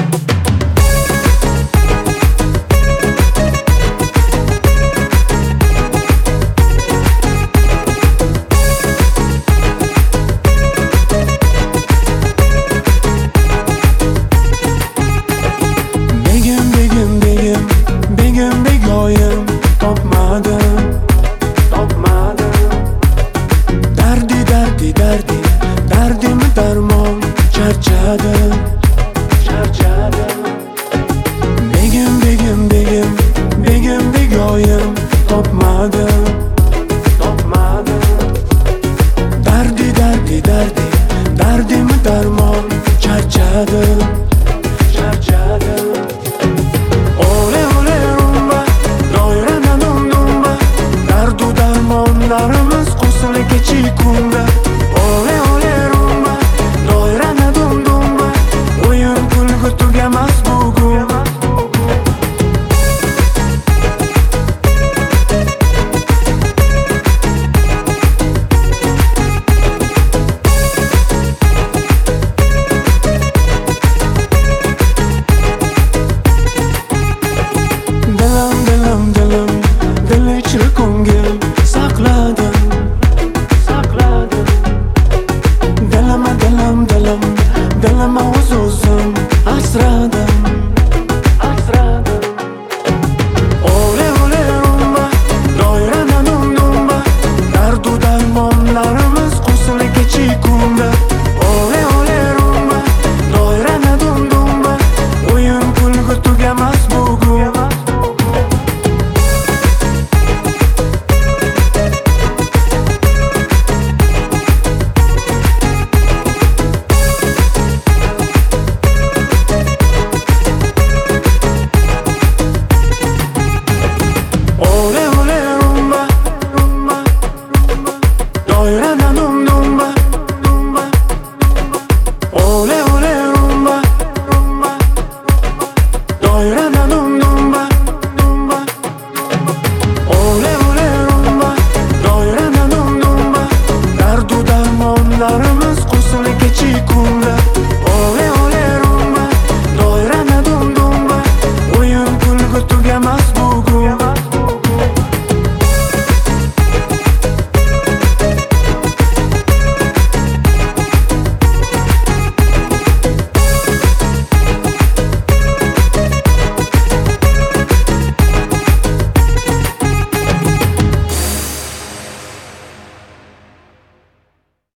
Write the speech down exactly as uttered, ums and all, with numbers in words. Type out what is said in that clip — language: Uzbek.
darmon charchadim, charchadim. Begim, begim, begim, begim, begoyim topmadim, topmadim. Dardi, dardi, dardi, dardimi darmon charchadim, charchadim. Ole, ole, rumba, doirana dum dumba, dardu darmonlarimiz qo'shilib kechikunda. Ole, ole, rumba, doirana dum dumba, o'yin kulgu tugamas bugun. Dilim, dilim, dilim, dil ichra ko'ngil saqladim, saqladim. Dilima, dilim, dilim, dilima o'z-o'zim asradim, asradim. Ole, ole, rumba, doirana dum dumba, dardu darmonlarimiz qo'shilib kechikunda. Ole, ole, rumba, doirana dum dumba, o'yin kulgu tugamas bugun. Ole, ole, rumba, rumba, rumba, doirana dum dumba, dumba. Ole, ole, rumba, rumba, doirana dum dumba, dumba. Ole, ole, rumba, doirana dum dumba, dardu darmonlarimiz qo'shilib kechikunda.